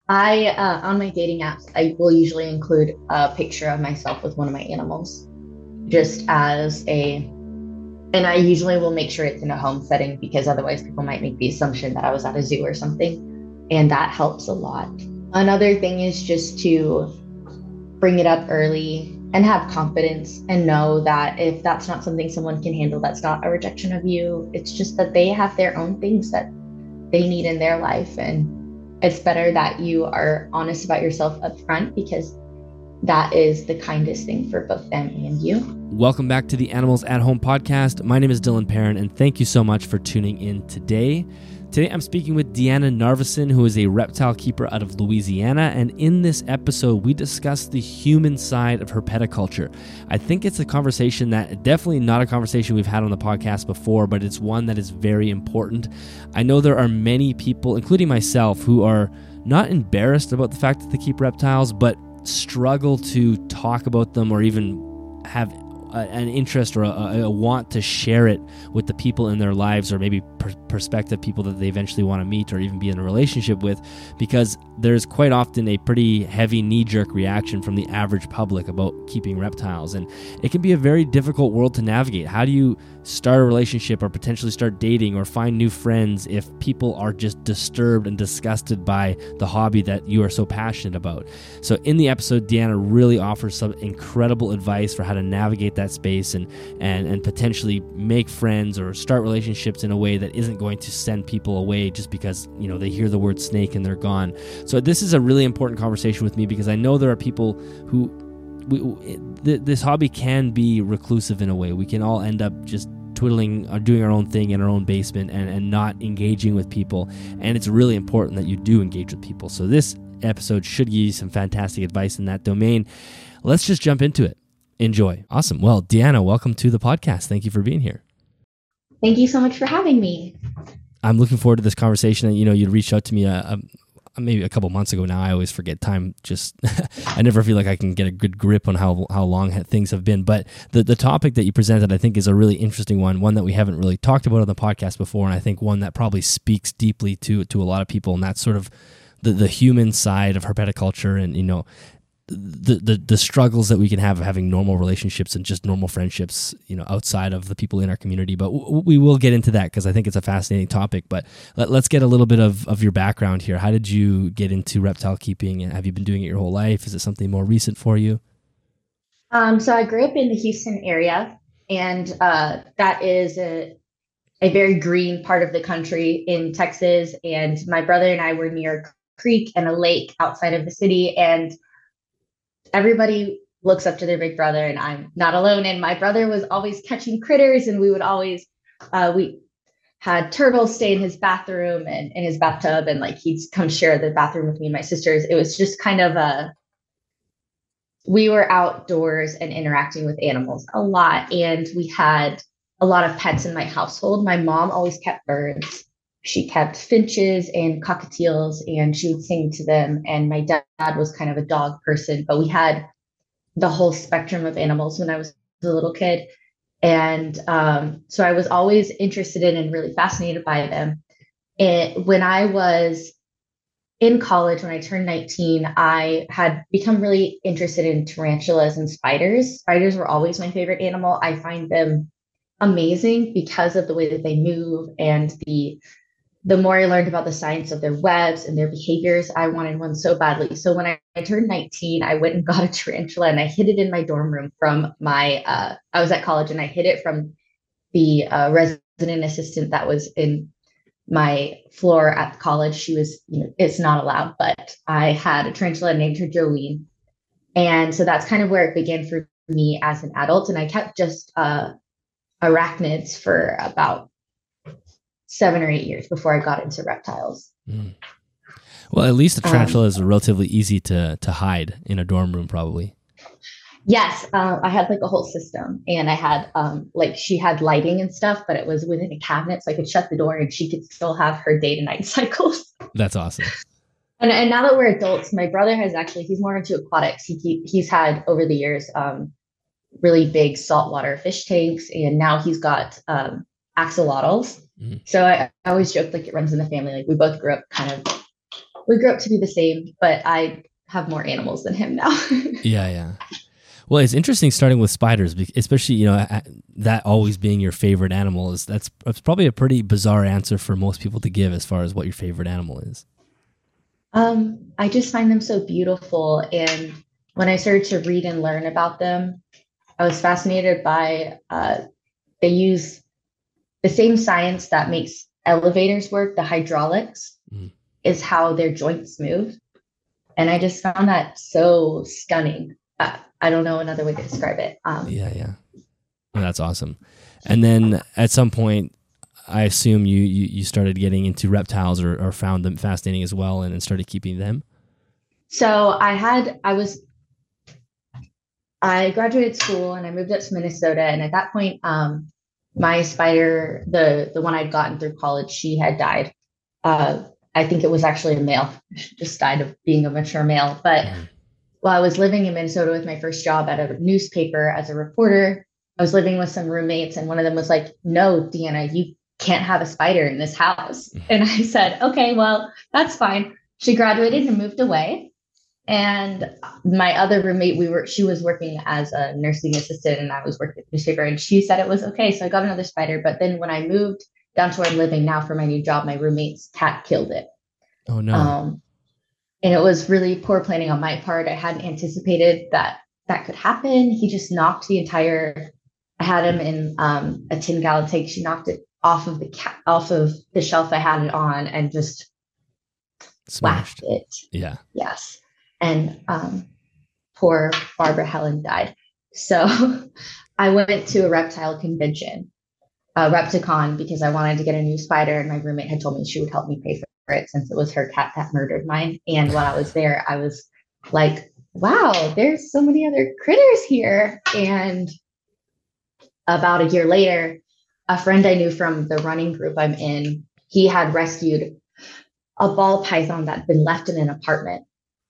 On my dating apps, I will usually include a picture of myself with one of my animals, just as and I usually will make sure it's in a home setting because otherwise people might make the assumption that I was at a zoo or something, and that helps a lot. Another thing is just to bring it up early and have confidence and know that if that's not something someone can handle, that's not a rejection of you. It's just that they have their own things that they need in their life. And it's better that you are honest about yourself up front because that is the kindest thing for both them and you. Welcome back to the Animals at Home podcast. My name is Dylan Perrin, and thank you so much for tuning in today. Today, I'm speaking with Deanna Narveson, who is a reptile keeper out of Louisiana, and in this episode, we discuss the human side of herpetoculture. I think it's a conversation that definitely not a conversation we've had on the podcast before, but it's one that is very important. I know there are many people, including myself, who are not embarrassed about the fact that they keep reptiles, but struggle to talk about them or even have an interest or a want to share it with the people in their lives, or maybe prospective people that they eventually want to meet or even be in a relationship with, because there's quite often a pretty heavy knee-jerk reaction from the average public about keeping reptiles, and it can be a very difficult world to navigate. How do you start a relationship or potentially start dating or find new friends if people are just disturbed and disgusted by the hobby that you are so passionate about? So in the episode, Deanna really offers some incredible advice for how to navigate that space and potentially make friends or start relationships in a way that isn't going to send people away just because, they hear the word snake and they're gone. So this is a really important conversation with me because I know there are people who this hobby can be reclusive in a way. We can all end up just twiddling or doing our own thing in our own basement and not engaging with people. And it's really important that you do engage with people. So this episode should give you some fantastic advice in that domain. Let's just jump into it. Enjoy. Awesome. Well, Deanna, welcome to the podcast. Thank you for being here. Thank you so much for having me. I'm looking forward to this conversation. You'd reached out to me maybe a couple months ago now. I always forget time. Just I never feel like I can get a good grip on how long things have been. But the topic that you presented, I think, is a really interesting one that we haven't really talked about on the podcast before, and I think one that probably speaks deeply to a lot of people, and that's sort of the human side of herpetoculture, and the struggles that we can have of having normal relationships and just normal friendships, outside of the people in our community. But we will get into that because I think it's a fascinating topic. But let's get a little bit of your background here. How did you get into reptile keeping? Have you been doing it your whole life? Is it something more recent for you? So I grew up in the Houston area, and that is a very green part of the country in Texas. And my brother and I were near a creek and a lake outside of the city, and everybody looks up to their big brother, and I'm not alone. And my brother was always catching critters, and we would always we had turtles stay in his bathroom and in his bathtub, and like he'd come share the bathroom with me and my sisters. It was just kind of we were outdoors and interacting with animals a lot, and we had a lot of pets in my household. My mom always kept birds. She kept finches and cockatiels, and she would sing to them. And my dad was kind of a dog person, but we had the whole spectrum of animals when I was a little kid. And so I was always interested in and really fascinated by them. And when I was in college, when I turned 19, I had become really interested in tarantulas and spiders. Spiders were always my favorite animal. I find them amazing because of the way that they move, and the more I learned about the science of their webs and their behaviors, I wanted one so badly. So when I turned 19, I went and got a tarantula, and I hid it in my dorm room from I was at college, and I hid it from the resident assistant that was in my floor at college. She was, it's not allowed, but I had a tarantula named her Jolene. And so that's kind of where it began for me as an adult. And I kept just arachnids for about 7 or 8 years before I got into reptiles. Mm. Well, at least a tarantula is relatively easy to hide in a dorm room, probably. Yes, I had like a whole system, and I had she had lighting and stuff, but it was within a cabinet, so I could shut the door and she could still have her day to night cycles. That's awesome. And now that we're adults, my brother he's more into aquatics. He's had over the years really big saltwater fish tanks, and now he's got axolotls. Mm. So I always joke like it runs in the family. Like we both grew up kind of we grew up to be the same, but I have more animals than him now. Yeah. Well, it's interesting starting with spiders, especially, that always being your favorite animal that's probably a pretty bizarre answer for most people to give as far as what your favorite animal is. I just find them so beautiful. And when I started to read and learn about them, I was fascinated by they use the same science that makes elevators work, the hydraulics, is how their joints move. And I just found that so stunning. I don't know another way to describe it. Yeah. Well, that's awesome. And then at some point, I assume you started getting into reptiles or found them fascinating as well and started keeping them. So I graduated school and I moved up to Minnesota. And at that point, my spider, the one I'd gotten through college, she had died. I think it was actually a male, just died of being a mature male. But while I was living in Minnesota with my first job at a newspaper as a reporter, I was living with some roommates, and one of them was like, "No, Deanna, you can't have a spider in this house." And I said, "Okay, well, that's fine." She graduated and moved away. And my other roommate, she was working as a nursing assistant and I was working at the newspaper, and she said it was okay. So I got another spider. But then when I moved down to where I'm living now for my new job, my roommate's cat killed it. Oh no. And it was really poor planning on my part. I hadn't anticipated that could happen. He just knocked I had him in a 10-gallon tank. She knocked it off of the shelf I had it on and just Smashed whacked it. Yeah. Yes. And poor Barbara Helen died. So I went to a reptile convention, Repticon, because I wanted to get a new spider, and my roommate had told me she would help me pay for it since it was her cat that murdered mine. And while I was there, I was like, wow, there's so many other critters here. And about a year later, a friend I knew from the running group I'm in, he had rescued a ball python that had been left in an apartment.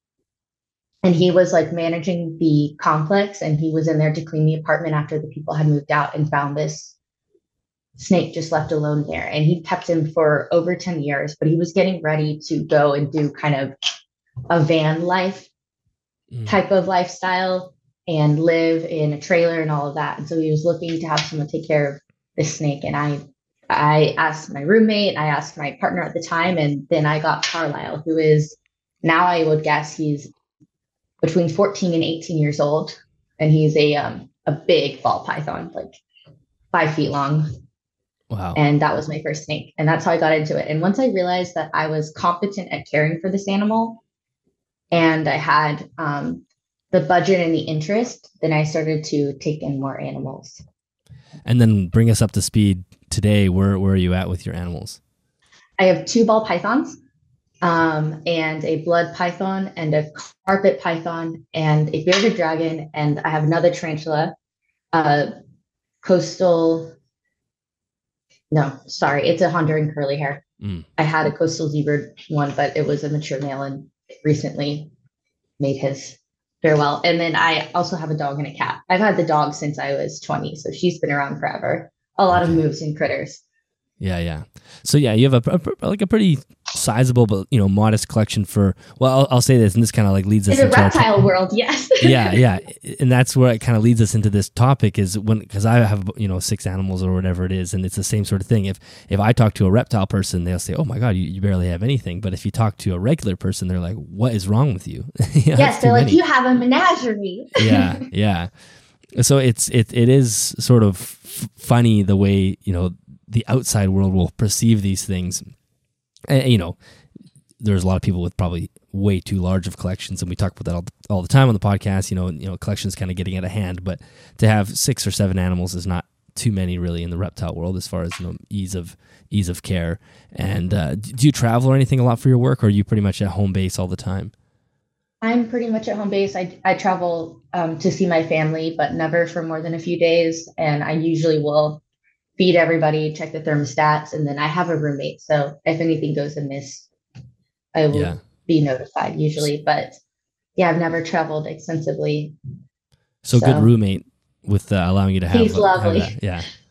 And he was like managing the complex, and he was in there to clean the apartment after the people had moved out, and found this snake just left alone there. And he kept him for over 10 years, but he was getting ready to go and do kind of a van life type of lifestyle and live in a trailer and all of that. And so he was looking to have someone take care of this snake. And I asked my roommate, I asked my partner at the time, and then I got Carlisle, who is now, I would guess he's between 14 and 18 years old. And he's a big ball python, like 5 feet long. Wow. And that was my first snake. And that's how I got into it. And once I realized that I was competent at caring for this animal and I had the budget and the interest, then I started to take in more animals. And then bring us up to speed today. Where are you at with your animals? I have 2 ball pythons, and a blood python and a carpet python and a bearded dragon. And I have another tarantula, it's a Honduran curly hair. I had a coastal zebra one, but it was a mature male and recently made his farewell. And then I also have a dog and a cat. I've had the dog since I was 20, so she's been around forever. A lot of moves and critters. Yeah. So yeah, you have a pretty sizable but modest collection for. Well, I'll say this, and this kind of like leads us into the reptile world. Yes. yeah, and that's where it kind of leads us into this topic is because I have 6 animals or whatever it is, and it's the same sort of thing. If I talk to a reptile person, they'll say, "Oh my God, you barely have anything." But if you talk to a regular person, they're like, "What is wrong with you?" Yes, they're like, "You have a menagerie." Yeah. So it is sort of funny the way the outside world will perceive these things. And, there's a lot of people with probably way too large of collections, and we talk about that all the time on the podcast. Collections kind of getting out of hand, but to have 6 or 7 animals is not too many really in the reptile world as far as ease of care. And do you travel or anything a lot for your work, or are you pretty much at home base all the time? I'm pretty much at home base. I travel to see my family, but never for more than a few days. And I usually will feed everybody, check the thermostats, and then I have a roommate. So if anything goes amiss, I will be notified usually. But yeah, I've never traveled extensively. So good roommate with allowing you to have. He's lovely. Yeah.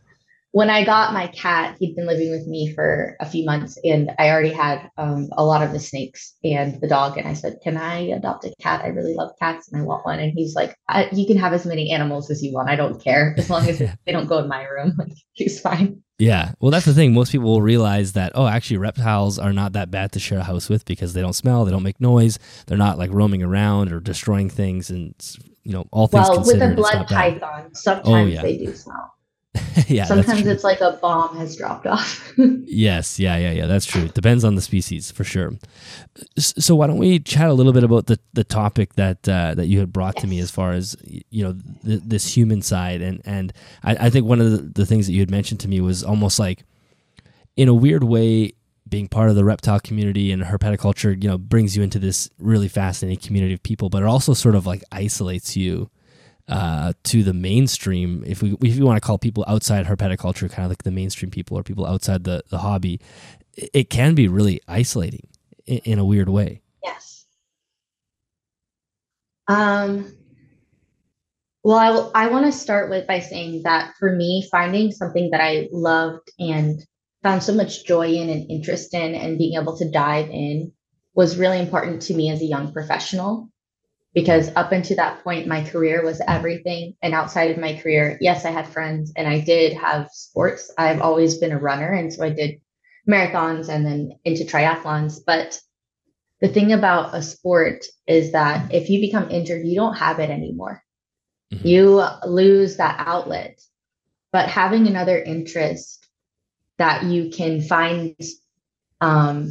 when I got my cat, he'd been living with me for a few months and I already had a lot of the snakes and the dog. And I said, can I adopt a cat? I really love cats and I want one. And he's like, you can have as many animals as you want. I don't care as long as they don't go in my room. Like, he's fine. Yeah. Well, that's the thing. Most people will realize that, oh, actually reptiles are not that bad to share a house with because they don't smell, they don't make noise, they're not like roaming around or destroying things. And, all things Well, with considered, a blood python, sometimes they do smell. Yeah, sometimes it's like a bomb has dropped off. Yes. Yeah. That's true. It depends on the species for sure. So why don't we chat a little bit about the topic that you had brought to me as far as, this human side. And I think one of the things that you had mentioned to me was almost like, in a weird way, being part of the reptile community and herpetoculture, brings you into this really fascinating community of people, but it also sort of like isolates you to the mainstream. If you want to call people outside herpetoculture kind of like the mainstream people or people outside the hobby, it can be really isolating in a weird way. Yes. Well, I want to start by saying that for me, finding something that I loved and found so much joy in and interest in and being able to dive in was really important to me as a young professional. Because up until that point, my career was everything. And outside of my career, yes, I had friends and I did have sports. I've always been a runner. And so I did marathons and then into triathlons. But the thing about a sport is that if you become injured, you don't have it anymore. Mm-hmm. You lose that outlet. But having another interest that you can find, I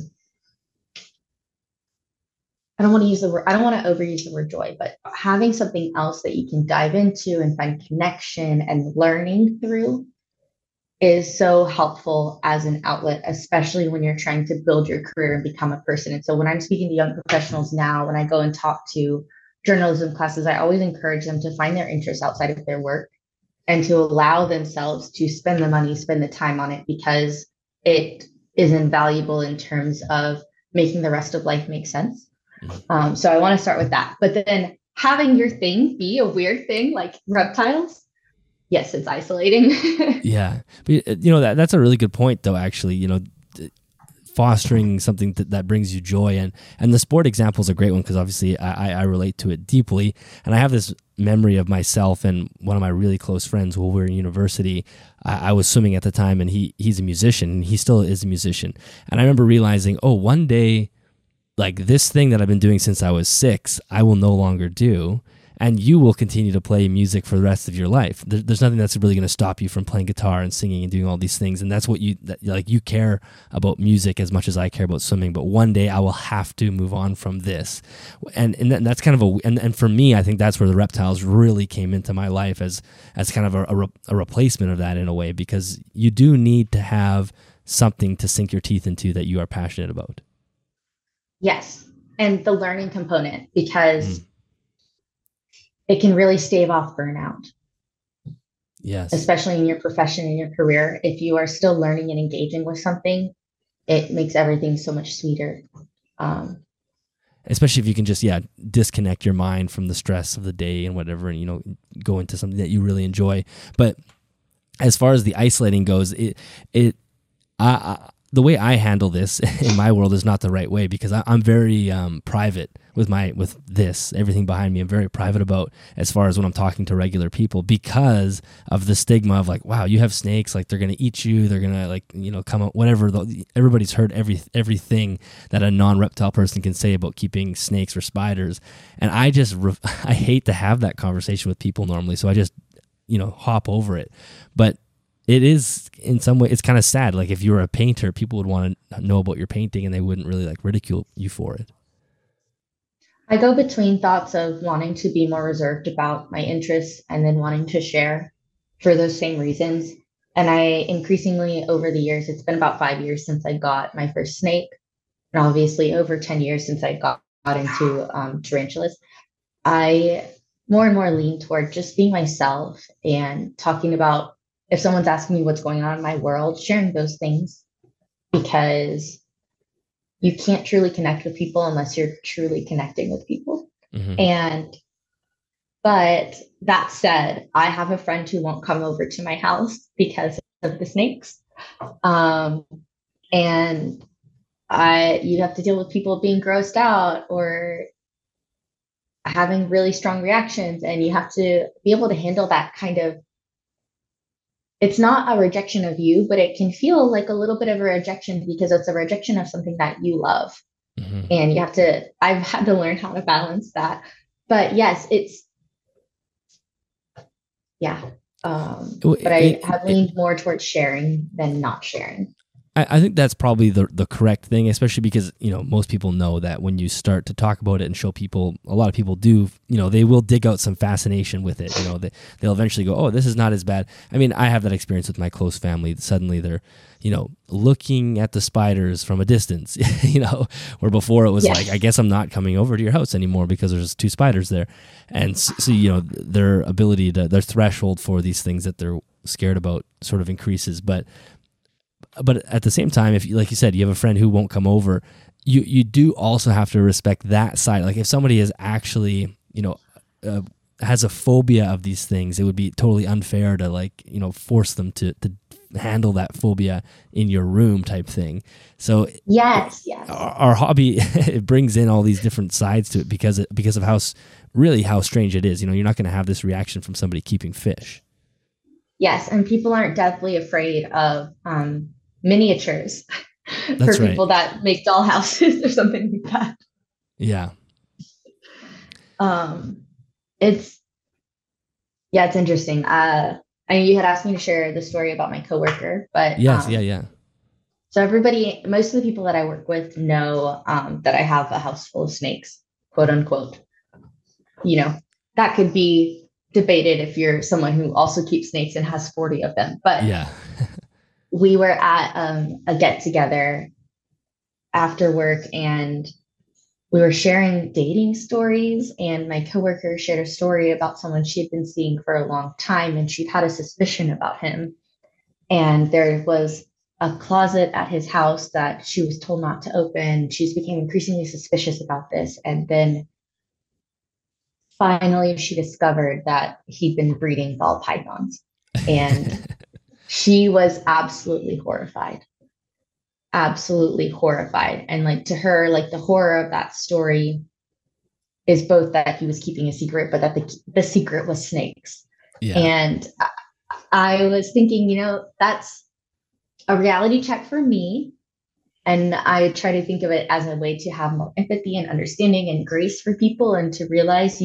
don't want to overuse the word joy, but having something else that you can dive into and find connection and learning through is so helpful as an outlet, especially when you're trying to build your career and become a person. And so when I'm speaking to young professionals now, when I go and talk to journalism classes, I always encourage them to find their interests outside of their work and to allow themselves to spend the money, spend the time on it, because it is invaluable in terms of making the rest of life make sense. So I want to start with that. But then having your thing be a weird thing like reptiles, yes, it's isolating. Yeah. But, that's a really good point, though, actually, fostering something that brings you joy. And the sport example is a great one because obviously I relate to it deeply. And I have this memory of myself and one of my really close friends while we were in university. I was swimming at the time, and he's a musician, and he still is a musician. And I remember realizing, one day, like this thing that I've been doing since I was 6, I will no longer do. And you will continue to play music for the rest of your life. There's nothing that's really going to stop you from playing guitar and singing and doing all these things. And that's what you care about music as much as I care about swimming. But one day I will have to move on from this. And that's kind of and for me, I think that's where the reptiles really came into my life as kind of a replacement of that in a way, because you do need to have something to sink your teeth into that you are passionate about. Yes. And the learning component, because it can really stave off burnout. Yes. Especially in your profession, in your career. If you are still learning and engaging with something, it makes everything so much sweeter. Especially if you can just, disconnect your mind from the stress of the day and whatever, and, go into something that you really enjoy. But as far as the isolating goes, the way I handle this in my world is not the right way, because I'm very private with everything behind me. I'm very private about as far as when I'm talking to regular people, because of the stigma of like, wow, you have snakes, like they're going to eat you. They're going to come up, whatever. Everybody's heard everything that a non-reptile person can say about keeping snakes or spiders. And I hate to have that conversation with people normally. So I just, hop over it. But it is, in some way, it's kind of sad. Like if you were a painter, people would want to know about your painting and they wouldn't really like ridicule you for it. I go between thoughts of wanting to be more reserved about my interests and then wanting to share for those same reasons. And I increasingly over the years, it's been about 5 years since I got my first snake, and obviously over 10 years since I got into tarantulas. I more and more lean toward just being myself and talking about, if someone's asking me what's going on in my world, sharing those things, because you can't truly connect with people unless you're truly connecting with people. Mm-hmm. But that said, I have a friend who won't come over to my house because of the snakes. And you have to deal with people being grossed out or having really strong reactions, and you have to be able to handle that kind of, it's not a rejection of you, but it can feel like a little bit of a rejection because it's a rejection of something that you love. Mm-hmm. And I've had to learn how to balance that. But yes, yeah. But I have leaned more towards sharing than not sharing. I think that's probably the correct thing, especially because, most people know that when you start to talk about it and show people, a lot of people do, they will dig out some fascination with it. They'll eventually go, oh, this is not as bad. I mean, I have that experience with my close family. Suddenly they're, looking at the spiders from a distance, where before it was like, I guess I'm not coming over to your house anymore because there's 2 spiders there. And so, their ability their threshold for these things that they're scared about sort of increases. But at the same time, if, like you said, you have a friend who won't come over, you do also have to respect that side. Like if somebody is actually, has a phobia of these things, it would be totally unfair to force them to handle that phobia in your room type thing. So yes, our hobby, it brings in all these different sides to it because of how strange it is. You're not going to have this reaction from somebody keeping fish. Yes, and people aren't deathly afraid of miniatures for people that make doll houses or something like that. Yeah. It's interesting. You had asked me to share the story about my coworker, but yes, yeah. So most of the people that I work with know that I have a house full of snakes, quote unquote. That could be debated if you're someone who also keeps snakes and has 40 of them, but yeah. We were at a get together after work, and we were sharing dating stories, and my coworker shared a story about someone she had been seeing for a long time, and she'd had a suspicion about him. And there was a closet at his house that she was told not to open. She became increasingly suspicious about this. And then finally she discovered that he'd been breeding ball pythons, and she was absolutely horrified. And to her, the horror of that story is both that he was keeping a secret, but that the secret was snakes. Yeah. And I was thinking, that's a reality check for me. And I try to think of it as a way to have more empathy and understanding and grace for people, and to realize,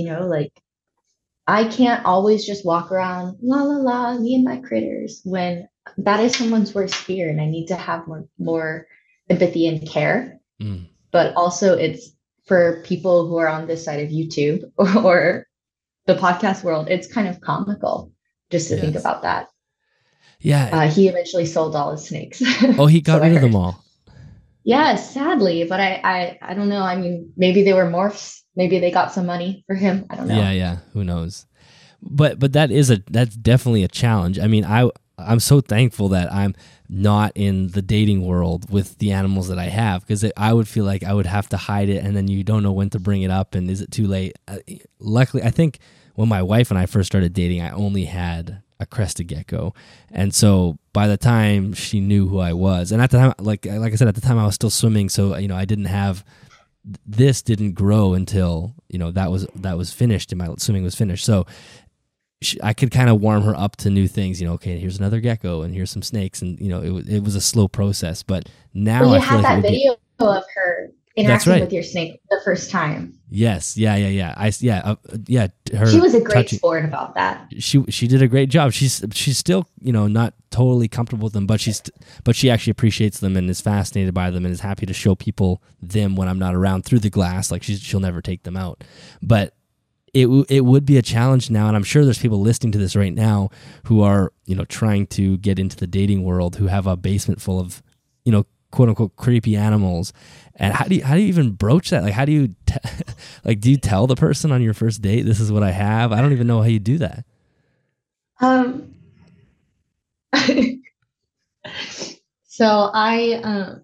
I can't always just walk around, la, la, la, me and my critters, when that is someone's worst fear. And I need to have more empathy and care. Mm. But also it's for people who are on this side of YouTube or the podcast world, it's kind of comical just to think about that. Yeah. He eventually sold all his snakes. Oh, he got rid of them all. Yes, sadly, but I don't know. I mean, maybe they were morphs. Maybe they got some money for him. I don't know. Yeah. Who knows? But that's definitely a challenge. I mean, I'm so thankful that I'm not in the dating world with the animals that I have, because I would feel like I would have to hide it, and then you don't know when to bring it up, and is it too late? Luckily, I think when my wife and I first started dating, I only had a crested gecko, and so by the time she knew who I was, and at the time, like I said, at the time I was still swimming, so I didn't have. This didn't grow until that was finished, and my swimming was finished. So I could kind of warm her up to new things. Okay, here's another gecko, and here's some snakes, and it was a slow process. But now you I feel had like that video of her interacting with your snake the first time. Yes, yeah. Her, she was a great sport about that. She did a great job. She's still not totally comfortable with them, but she actually appreciates them and is fascinated by them and is happy to show people them when I'm not around through the glass. Like she'll never take them out, but it would be a challenge now, and I'm sure there's people listening to this right now who are trying to get into the dating world, who have a basement full of quote unquote creepy animals. And how do you even broach that? Like, how do you do you tell the person on your first date, this is what I have? I don't even know how you do that. So I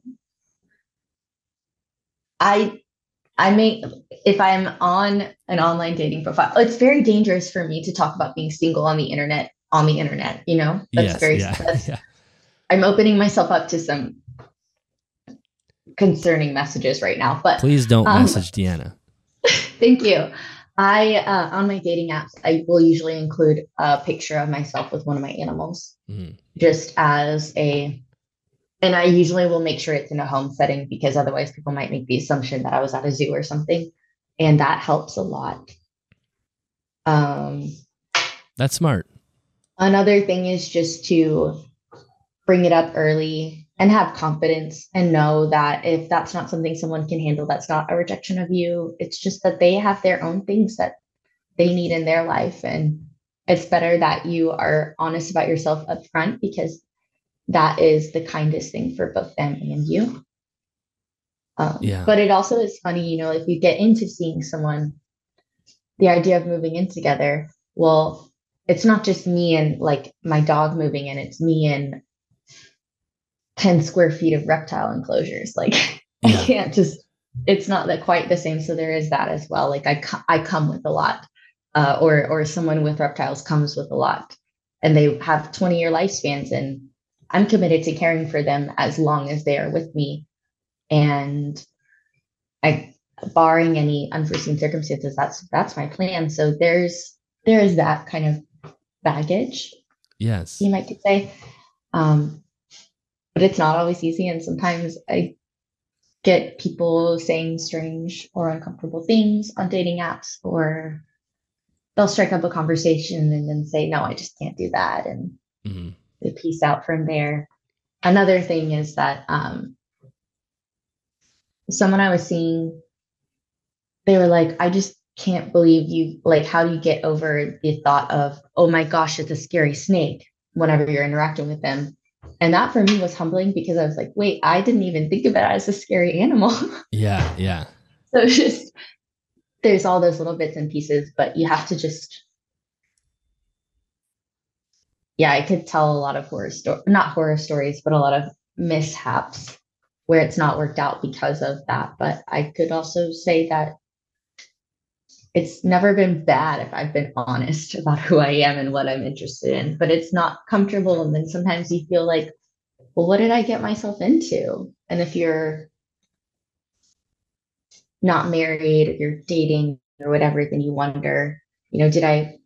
make, if I'm on an online dating profile, it's very dangerous for me to talk about being single on the internet, That's yes, very, yeah. I'm opening myself up to some concerning messages right now, but Please don't message Deanna. thank you. I on my dating apps, I will usually include a picture of myself with one of my animals, just as a, and I usually will make sure it's in a home setting because otherwise people might make the assumption that I was at a zoo or something, and that helps a lot. That's smart. Another thing is just to bring it up early and have confidence and know that if that's not something someone can handle, that's not a rejection of you. It's just that they have their own things that they need in their life. And it's better that you are honest about yourself up front because that is the kindest thing for both them and you. But it also is funny, if you get into seeing someone, the idea of moving in together, well, it's not just me and like my dog moving in, it's me and 10 square feet of reptile enclosures. Like I can't just, it's not that quite the same. So there is that as well. Like I come with a lot, or someone with reptiles comes with a lot, and they have 20-year lifespans, and I'm committed to caring for them as long as they are with me. And barring any unforeseen circumstances, that's my plan. So there is that kind of baggage. Yes. You might could say. But it's not always easy. And sometimes I get people saying strange or uncomfortable things on dating apps, or they'll strike up a conversation and then say, no, I just can't do that. And they peace out from there. Another thing is that someone I was seeing, they were like, I just can't believe you, like, how do you get over the thought of, oh my gosh, it's a scary snake whenever you're interacting with them? And that for me was humbling because I was like, wait, I didn't even think of it as a scary animal. Yeah, yeah. So it's just, there's all those little bits and pieces, but you have to just, I could tell a lot of not horror stories, but a lot of mishaps where it's not worked out because of that. But I could also say that it's never been bad if I've been honest about who I am and what I'm interested in, but it's not comfortable. And then sometimes you feel like, well, what did I get myself into? And if you're not married or you're dating or whatever, then you wonder, did I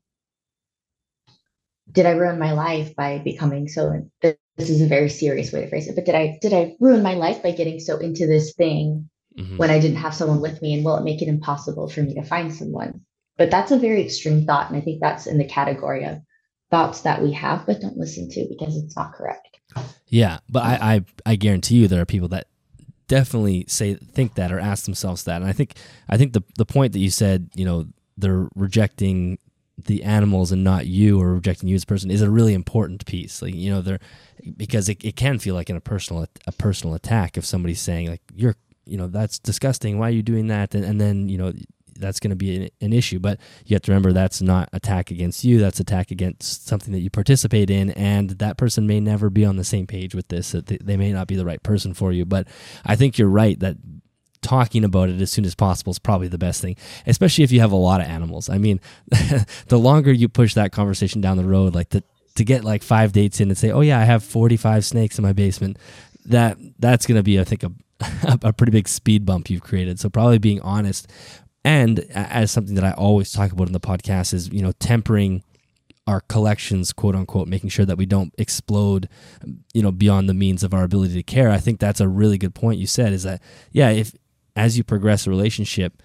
ruin my life by becoming so, this is a very serious way to phrase it, but did I ruin my life by getting so into this thing when I didn't have someone with me, and will it make it impossible for me to find someone? But that's a very extreme thought. And I think that's in the category of thoughts that we have, but don't listen to because it's not correct. Yeah. But I guarantee you there are people that definitely think that or ask themselves that. And I think the point that you said, they're rejecting the animals and not you, or rejecting you as a person, is a really important piece. Like, they're, because it can feel like a personal attack if somebody's saying like, you're, that's disgusting, why are you doing that? And then, that's going to be an issue. But you have to remember that's not attack against you, that's attack against something that you participate in, and that person may never be on the same page with this. They may not be the right person for you. But I think you're right that talking about it as soon as possible is probably the best thing, especially if you have a lot of animals. I mean, the longer you push that conversation down the road, like to get like 5 dates in and say, oh yeah, I have 45 snakes in my basement, that's going to be, I think, a pretty big speed bump you've created. So probably being honest, and as something that I always talk about in the podcast is, tempering our collections, quote unquote, making sure that we don't explode, beyond the means of our ability to care. I think that's a really good point you said, is that, yeah, if as you progress a relationship,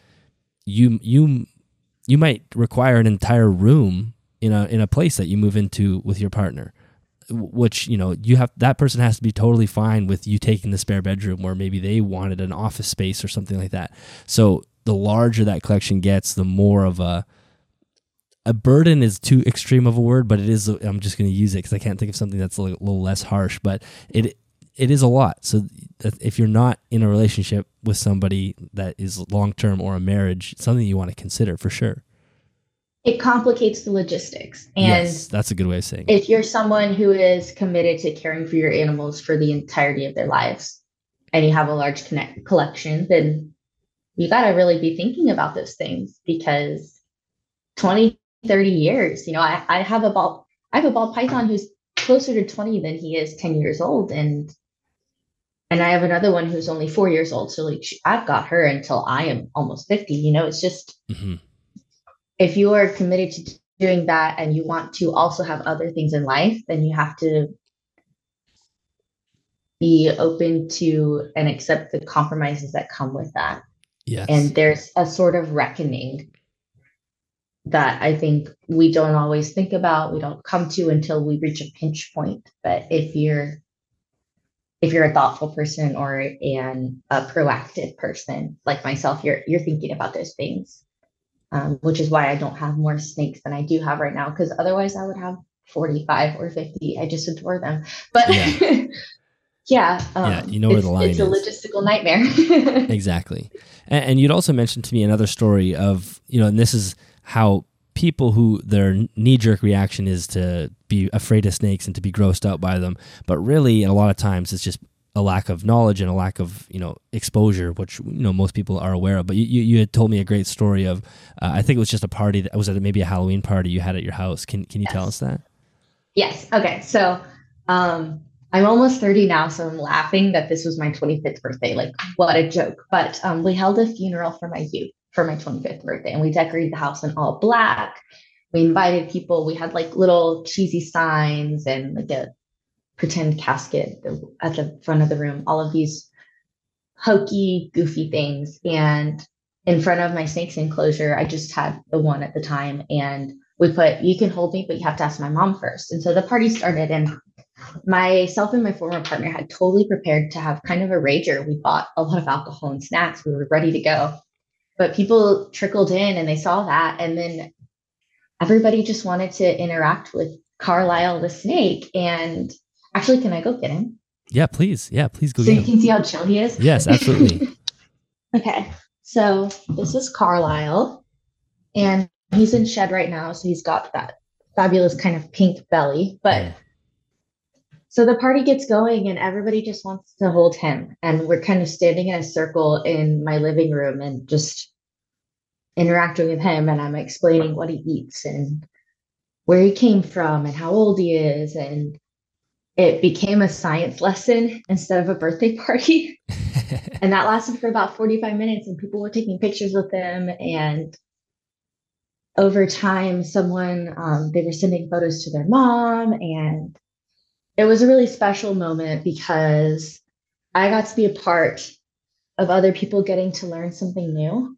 you might require an entire room in a place that you move into with your partner, which, that person has to be totally fine with you taking the spare bedroom, where maybe they wanted an office space or something like that. So the larger that collection gets, the more of a burden is too extreme of a word, but it is, I'm just going to use it because I can't think of something that's a little less harsh, but it is a lot. So if you're not in a relationship with somebody that is long-term, or a marriage, it's something you want to consider for sure. It complicates the logistics. And yes, that's a good way of saying it. If you're someone who is committed to caring for your animals for the entirety of their lives, and you have a large collection, then you got to really be thinking about those things, because 20, 30 years, I have a ball python who's closer to 20 than he is 10 years old. And I have another one who's only 4 years old. So like I've got her until I am almost 50. It's just Hmm. if you are committed to doing that and you want to also have other things in life, then you have to be open to and accept the compromises that come with that. Yes. And there's a sort of reckoning that I think we don't always think about, we don't come to until we reach a pinch point. But if you're a thoughtful person or a proactive person like myself, you're thinking about those things, which is why I don't have more snakes than I do have right now. Because otherwise, I would have 45 or 50. I just adore them. But Yeah. yeah, Yeah. You know where the line it's a is. logistical nightmare. Exactly. And you'd also mentioned to me another story of, and this is how people who their knee-jerk reaction is to be afraid of snakes and to be grossed out by them. But really, a lot of times it's just a lack of knowledge and a lack of, exposure, which, most people are aware of. But you had told me a great story of, I think it was just a party that was at maybe a Halloween party you had at your house. Can you tell us that? Yes. Okay. So, I'm almost 30 now, so I'm laughing that this was my 25th birthday. Like, what a joke. But we held a funeral for my youth for my 25th birthday, and we decorated the house in all black. We invited people. We had like little cheesy signs and like a pretend casket at the front of the room, all of these hokey, goofy things. And in front of my snake's enclosure, I just had the one at the time. And we put, you can hold me, but you have to ask my mom first. And so the party started, and myself and my former partner had totally prepared to have kind of a rager. We bought a lot of alcohol and snacks. We were ready to go. But people trickled in and they saw that. And then everybody just wanted to interact with Carlisle the snake. And actually, can I go get him? Yeah, please. Yeah, please go so get you him. can see how chill he is? Yes, absolutely. Okay. So this is Carlisle. And he's in shed right now. So he's got that fabulous kind of pink belly. But so the party gets going and everybody just wants to hold him. And we're kind of standing in a circle in my living room and just interacting with him. And I'm explaining what he eats and where he came from and how old he is. And it became a science lesson instead of a birthday party. And that lasted for about 45 minutes and people were taking pictures with him. And over time, they were sending photos to their mom, and it was a really special moment because I got to be a part of other people getting to learn something new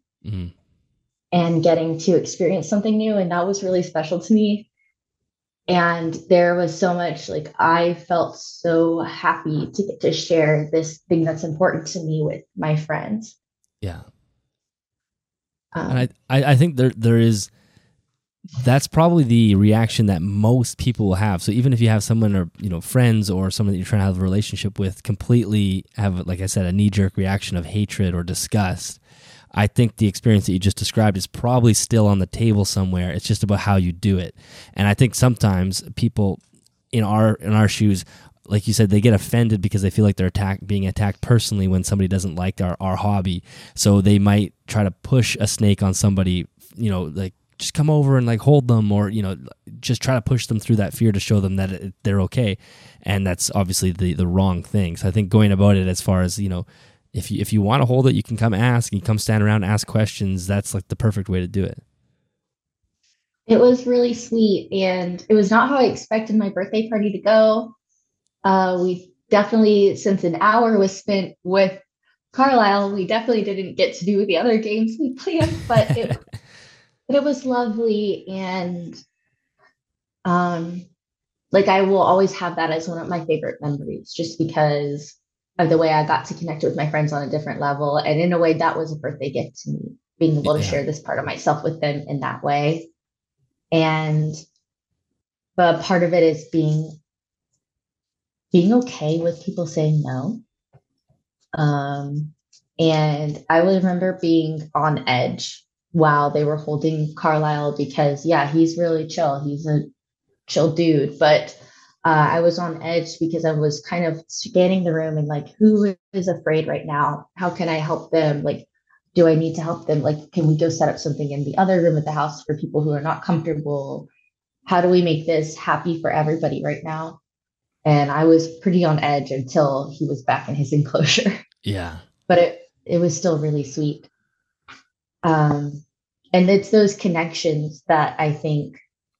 and getting to experience something new. And that was really special to me. And there was so much, like, I felt so happy to get to share this thing that's important to me with my friends. Yeah. And I think there is, that's probably the reaction that most people will have. So even if you have someone or, friends or someone that you're trying to have a relationship with completely have, like I said, a knee-jerk reaction of hatred or disgust, I think the experience that you just described is probably still on the table somewhere. It's just about how you do it. And I think sometimes people in our shoes, like you said, they get offended because they feel like they're being attacked personally when somebody doesn't like our hobby. So they might try to push a snake on somebody, like, just come over and like hold them, or just try to push them through that fear to show them that they're okay. And that's obviously the wrong thing. So I think going about it as far as if you want to hold it, you can come ask, you come stand around and ask questions. That's like the perfect way to do it. It was really sweet, and it was not how I expected my birthday party to go. We definitely, since an hour was spent with Carlisle, we definitely didn't get to do the other games we planned, but it was lovely. And like, I will always have that as one of my favorite memories, just because of the way I got to connect with my friends on a different level. And in a way, that was a birthday gift to me, being able to share this part of myself with them in that way. But part of it is being okay with people saying no. And I would remember being on edge while they were holding Carlisle because, yeah, he's really chill. He's a chill dude. But I was on edge because I was kind of scanning the room and like, who is afraid right now? How can I help them? Like, do I need to help them? Like, can we go set up something in the other room at the house for people who are not comfortable? How do we make this happy for everybody right now? And I was pretty on edge until he was back in his enclosure. Yeah. But it was still really sweet. And it's those connections that I think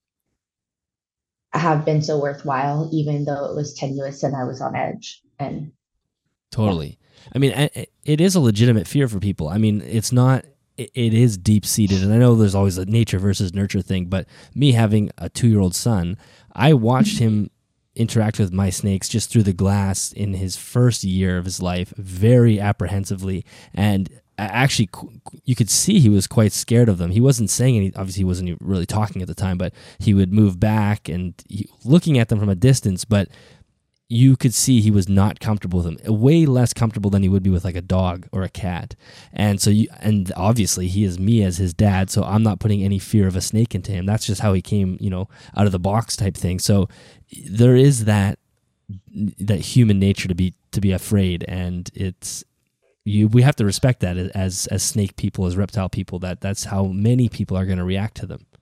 have been so worthwhile, even though it was tenuous and I was on edge. And totally. I mean, it is a legitimate fear for people. I mean, it's not, it is deep seated. And I know there's always a nature versus nurture thing, but me having a 2-year-old son, I watched him interact with my snakes just through the glass in his first year of his life, very apprehensively. And actually, you could see he was quite scared of them. He wasn't saying any, obviously he wasn't really talking at the time, but he would move back and looking at them from a distance, but you could see he was not comfortable with them, way less comfortable than he would be with like a dog or a cat. And so and obviously he is me as his dad, so I'm not putting any fear of a snake into him. That's just how he came, out of the box type thing. So there is that human nature to be afraid, and we have to respect that as snake people, as reptile people, that's how many people are going to react to them.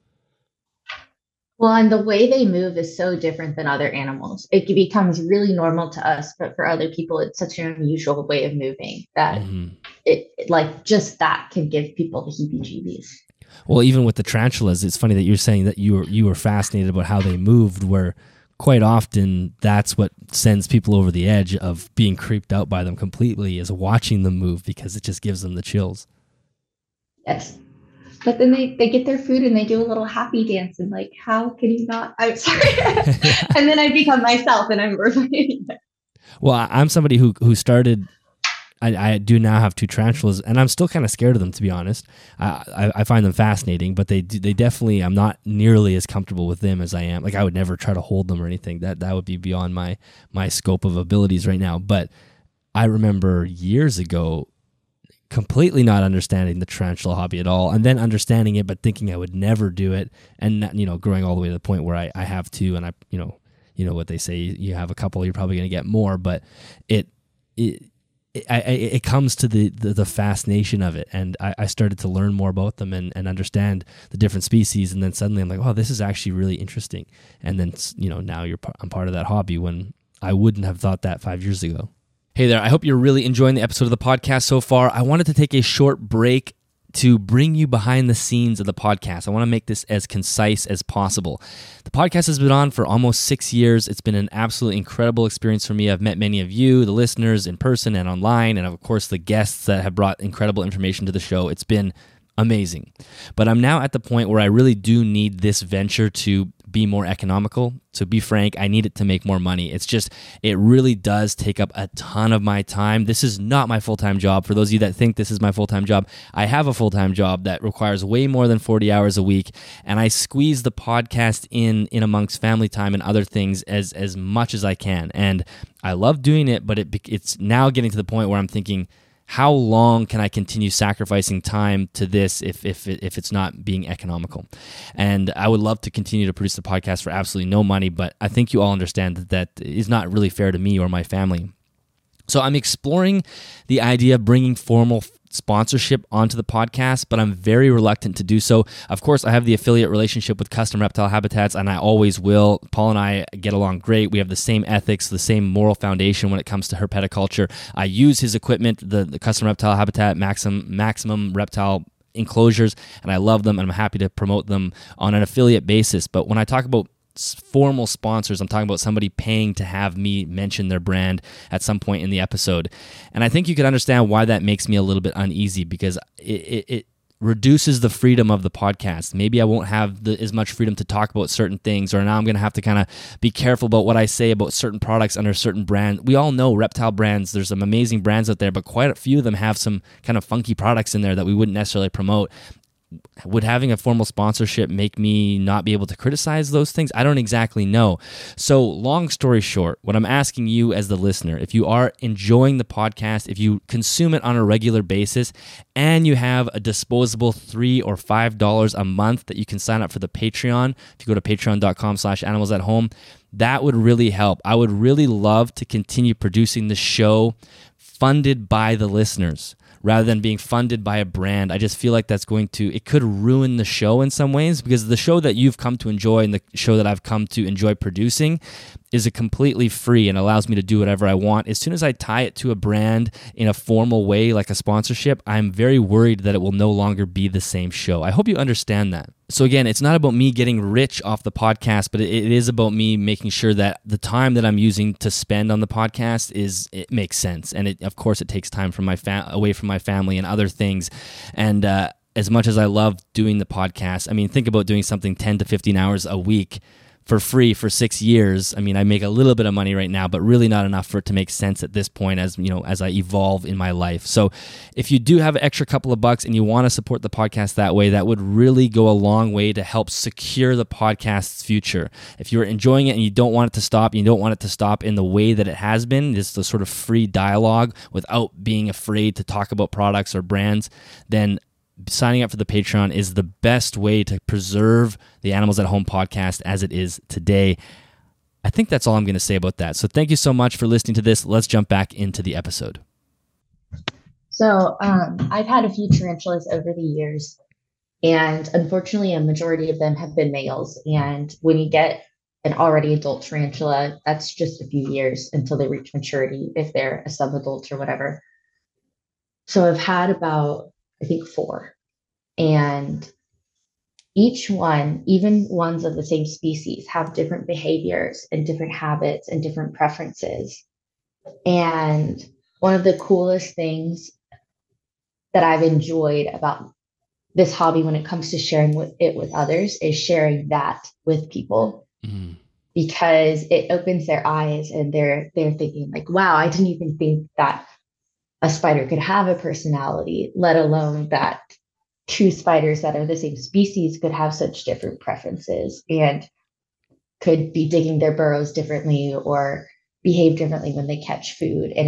Well, and the way they move is so different than other animals. It becomes really normal to us, but for other people, it's such an unusual way of moving that it like just that can give people the heebie-jeebies. Well, even with the tarantulas, it's funny that you're saying that you were fascinated about how they moved, where quite often that's what sends people over the edge of being creeped out by them completely, is watching them move, because it just gives them the chills. Yes. But then they get their food and they do a little happy dance, and like, how can you not? I'm sorry. And then I become myself and I'm reminding them. Well, I'm somebody who started, I do now have 2 tarantulas, and I'm still kind of scared of them, to be honest. I find them fascinating, but they definitely, I'm not nearly as comfortable with them as I am. Like, I would never try to hold them or anything. That would be beyond my scope of abilities right now. But I remember years ago completely not understanding the tarantula hobby at all, and then understanding it but thinking I would never do it, and growing all the way to the point where I have 2, and I what they say, you have a couple, you're probably going to get more, but it comes to the fascination of it, and I started to learn more about them and understand the different species, and then suddenly I'm like, oh, this is actually really interesting. And then now I'm part of that hobby when I wouldn't have thought that 5 years ago. Hey there, I hope you're really enjoying the episode of the podcast so far. I wanted to take a short break to bring you behind the scenes of the podcast. I want to make this as concise as possible. The podcast has been on for almost 6 years. It's been an absolutely incredible experience for me. I've met many of you, the listeners, in person and online, and of course the guests that have brought incredible information to the show. It's been amazing. But I'm now at the point where I really do need this venture to be more economical. To be frank, I need it to make more money. It really does take up a ton of my time. This is not my full-time job. For those of you that think this is my full-time job, I have a full-time job that requires way more than 40 hours a week, and I squeeze the podcast in amongst family time and other things as much as I can. And I love doing it, but it's now getting to the point where I'm thinking, how long can I continue sacrificing time to this if it's not being economical? And I would love to continue to produce the podcast for absolutely no money, but I think you all understand that is not really fair to me or my family. So I'm exploring the idea of bringing formal sponsorship onto the podcast, but I'm very reluctant to do so. Of course, I have the affiliate relationship with Custom Reptile Habitats, and I always will. Paul and I get along great. We have the same ethics, the same moral foundation when it comes to herpeticulture. I use his equipment, the Custom Reptile Habitat Maximum Reptile enclosures, and I love them, and I'm happy to promote them on an affiliate basis. But when I talk about formal sponsors, I'm talking about somebody paying to have me mention their brand at some point in the episode. And I think you can understand why that makes me a little bit uneasy, because it reduces the freedom of the podcast. Maybe I won't have as much freedom to talk about certain things, or now I'm going to have to kind of be careful about what I say about certain products under certain brand. We all know reptile brands, there's some amazing brands out there, but quite a few of them have some kind of funky products in there that we wouldn't necessarily promote. Would having a formal sponsorship make me not be able to criticize those things? I don't exactly know. So long story short, what I'm asking you as the listener, if you are enjoying the podcast, if you consume it on a regular basis, and you have a disposable $3 or $5 a month that you can sign up for the Patreon, if you go to patreon.com/animalsathome, that would really help. I would really love to continue producing the show funded by the listeners, rather than being funded by a brand. I just feel like it could ruin the show in some ways, because the show that you've come to enjoy and the show that I've come to enjoy producing is a completely free and allows me to do whatever I want. As soon as I tie it to a brand in a formal way, like a sponsorship, I'm very worried that it will no longer be the same show. I hope you understand that. So again, it's not about me getting rich off the podcast, but it is about me making sure that the time that I'm using to spend on the podcast it makes sense. And of course, it takes time from away from my family and other things. And as much as I love doing the podcast, I mean, think about doing something 10 to 15 hours a week for free for 6 years. I mean, I make a little bit of money right now, but really not enough for it to make sense at this point as I evolve in my life. So if you do have an extra couple of bucks and you want to support the podcast that way, that would really go a long way to help secure the podcast's future. If you're enjoying it and you don't want it to stop, you don't want it to stop in the way that it has been, just the sort of free dialogue without being afraid to talk about products or brands, then signing up for the Patreon is the best way to preserve the Animals at Home podcast as it is today. I think that's all I'm going to say about that. So thank you so much for listening to this. Let's jump back into the episode. So I've had a few tarantulas over the years, and unfortunately a majority of them have been males. And when you get an already adult tarantula, that's just a few years until they reach maturity, if they're a sub-adult or whatever. So I've had about, I think, 4. And each one, even ones of the same species, have different behaviors and different habits and different preferences. And one of the coolest things that I've enjoyed about this hobby when it comes to sharing it with others is sharing that with people. Mm-hmm. Because it opens their eyes and they're thinking like, wow, I didn't even think that a spider could have a personality, let alone that 2 spiders that are the same species could have such different preferences and could be digging their burrows differently or behave differently when they catch food. And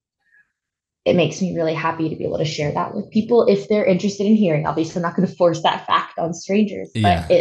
it makes me really happy to be able to share that with people if they're interested in hearing. Obviously, I'm not going to force that fact on strangers, but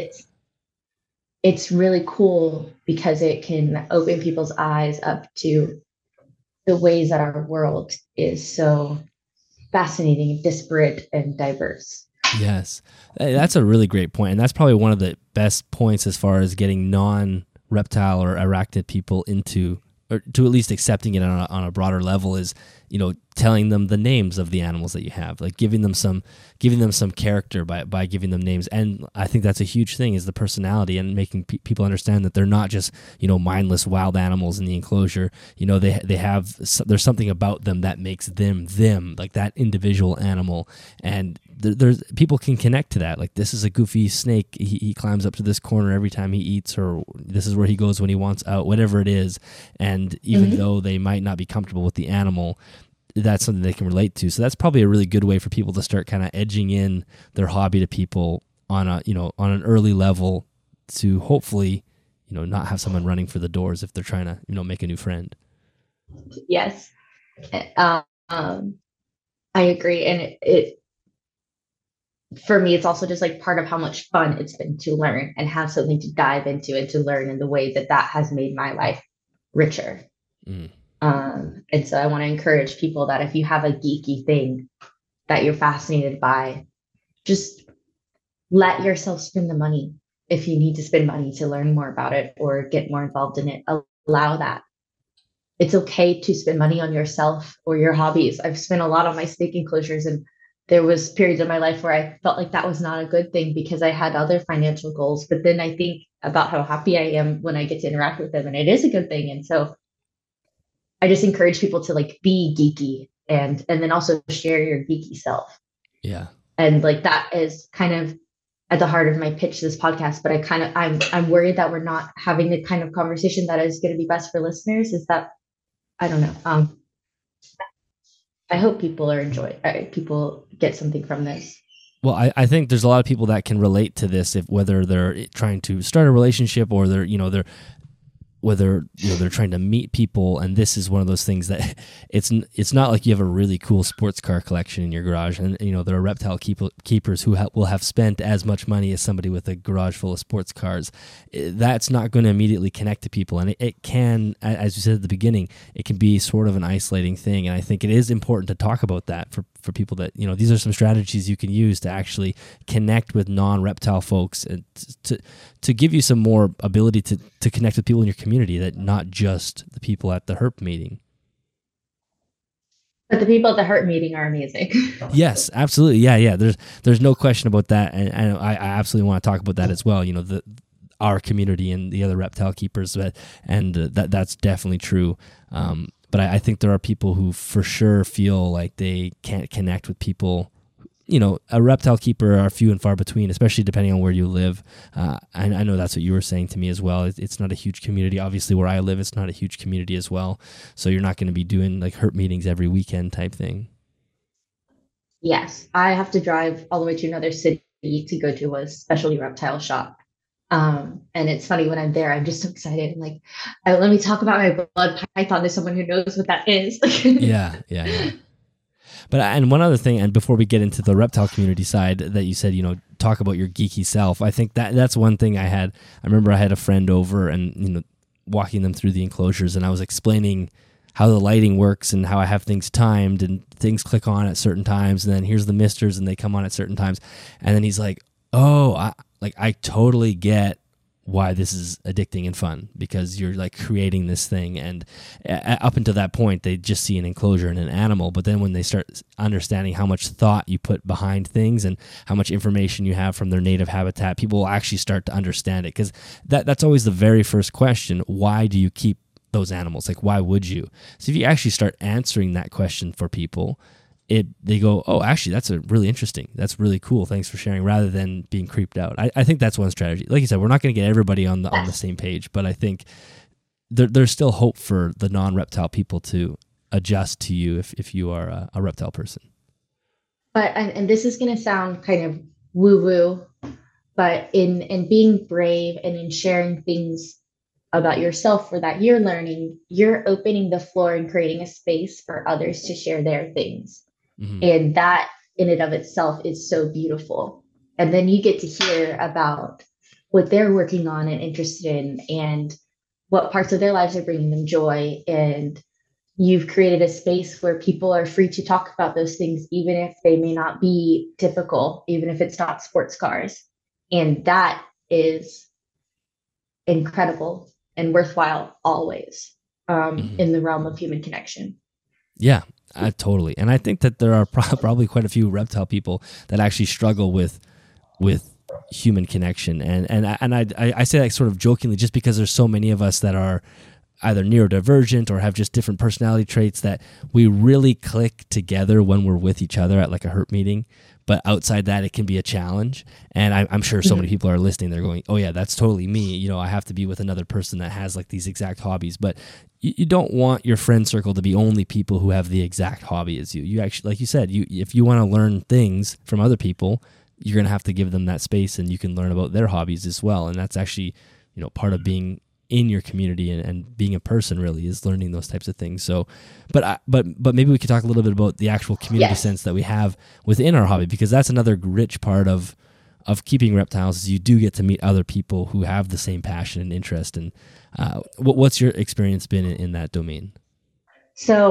it's really cool because it can open people's eyes up to the ways that our world is so fascinating, disparate, and diverse. Yes, that's a really great point. And that's probably one of the best points as far as getting non-reptile or arachnid people into, or to at least accepting it on a broader level, is, telling them the names of the animals that you have, like giving them some character by giving them names. And I think that's a huge thing, is the personality, and making people understand that they're not just mindless wild animals in the enclosure. There's something about them that makes them like that individual animal. And there's people can connect to that. Like, this is a goofy snake. He climbs up to this corner every time he eats, or this is where he goes when he wants out, whatever it is. And even though they might not be comfortable with the animal, that's something they can relate to. So that's probably a really good way for people to start kind of edging in their hobby to people on an early level, to hopefully, not have someone running for the doors if they're trying to, make a new friend. Yes. I agree. And it for me, it's also just like part of how much fun it's been to learn and have something to dive into and to learn in the way that has made my life richer. And so I want to encourage people that if you have a geeky thing that you're fascinated by, just let yourself spend the money. If you need to spend money to learn more about it or get more involved in it, allow that. It's okay to spend money on yourself or your hobbies. I've spent a lot on my snake enclosures, and there was periods of my life where I felt like that was not a good thing because I had other financial goals. But then I think about how happy I am when I get to interact with them, and it is a good thing. And so I just encourage people to like be geeky and then also share your geeky self. Yeah. And like that is kind of at the heart of my pitch to this podcast, but I'm worried that we're not having the kind of conversation that is going to be best for listeners. Is that, I don't know. I hope people people get something from this. Well, I think there's a lot of people that can relate to this, whether they're trying to start a relationship or whether they're trying to meet people. And this is one of those things that it's not like you have a really cool sports car collection in your garage, and there are reptile keepers who will have spent as much money as somebody with a garage full of sports cars. That's not going to immediately connect to people, and it can, as you said at the beginning, it can be sort of an isolating thing. And I think it is important to talk about that for people that, these are some strategies you can use to actually connect with non-reptile folks and to give you some more ability to connect with people in your community, that not just the people at the herp meeting. But the people at the herp meeting are amazing. Yes, absolutely. Yeah. There's no question about that. And I absolutely want to talk about that as well. Our community and the other reptile keepers, and that's definitely true. But I think there are people who for sure feel like they can't connect with people. A reptile keeper are few and far between, especially depending on where you live. I know that's what you were saying to me as well. It's not a huge community. Obviously, where I live, it's not a huge community as well. So you're not going to be doing like herp meetings every weekend type thing. Yes, I have to drive all the way to another city to go to a specialty reptile shop. And it's funny when I'm there, I'm just so excited. I'm like, let me talk about my blood python to someone who knows what that is. Yeah. But and one other thing, and before we get into the reptile community side that you said, talk about your geeky self. I think that's one thing I remember I had a friend over and, walking them through the enclosures, and I was explaining how the lighting works and how I have things timed and things click on at certain times. And then here's the misters and they come on at certain times. And then he's like, oh, I totally get why this is addicting and fun, because you're like creating this thing. And up until that point, they just see an enclosure and an animal. But then when they start understanding how much thought you put behind things and how much information you have from their native habitat, people will actually start to understand it. Because that's always the very first question. Why do you keep those animals? Like, why would you? So if you actually start answering that question for people, they go, oh, actually, that's really interesting. That's really cool. Thanks for sharing, rather than being creeped out. I think that's one strategy. Like you said, we're not going to get everybody on the same page, but I think there's still hope for the non-reptile people to adjust to you if you are a reptile person. But, and this is going to sound kind of woo-woo, but in being brave and in sharing things about yourself or that you're learning, you're opening the floor and creating a space for others to share their things. Mm-hmm. And that in and of itself is so beautiful. And then you get to hear about what they're working on and interested in and what parts of their lives are bringing them joy. And you've created a space where people are free to talk about those things, even if they may not be typical, even if it's not sports cars. And that is incredible and worthwhile always in the realm of human connection. Yeah. Totally. And I think that there are probably quite a few reptile people that actually struggle with human connection. And I say that sort of jokingly, just because there's so many of us that are either neurodivergent or have just different personality traits that we really click together when we're with each other at like a herp meeting. But outside that, it can be a challenge. And I'm sure so many people are listening. They're going, oh yeah, that's totally me. I have to be with another person that has like these exact hobbies. But you don't want your friend circle to be only people who have the exact hobby as you. You actually, like you said, if you want to learn things from other people, you're going to have to give them that space, and you can learn about their hobbies as well. And that's actually, part of being in your community and being a person, really, is learning those types of things. So, but maybe we could talk a little bit about the actual community sense that we have within our hobby, because that's another rich part of keeping reptiles, is you do get to meet other people who have the same passion and interest. And what's your experience been in that domain? So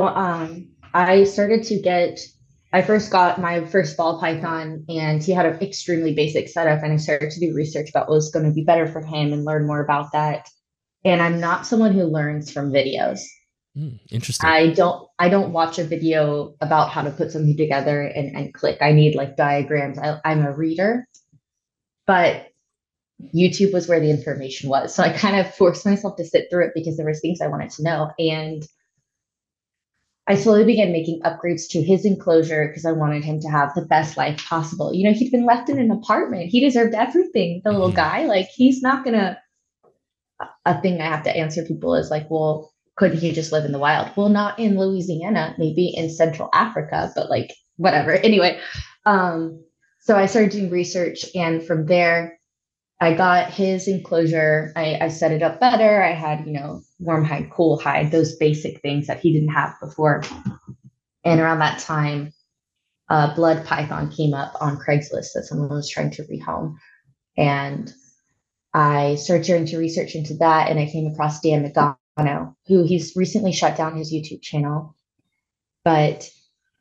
I first got my first ball python, and he had an extremely basic setup, and I started to do research about what was going to be better for him and learn more about that. And I'm not someone who learns from videos. Interesting. I don't watch a video about how to put something together and click. I need like diagrams. I'm a reader, but YouTube was where the information was. So I kind of forced myself to sit through it because there was things I wanted to know. And I slowly began making upgrades to his enclosure because I wanted him to have the best life possible. He'd been left in an apartment. He deserved everything. The little guy, like, he's not gonna. A thing I have to answer people is like, well, couldn't he just live in the wild? Well, not in Louisiana, maybe in Central Africa, but like, whatever. Anyway, so I started doing research, and from there, I got his enclosure. I set it up better. I had, warm hide, cool hide, those basic things that he didn't have before. And around that time, blood python came up on Craigslist that someone was trying to rehome. And I started to research into that, and I came across Dan Nagano, who he's recently shut down his YouTube channel. But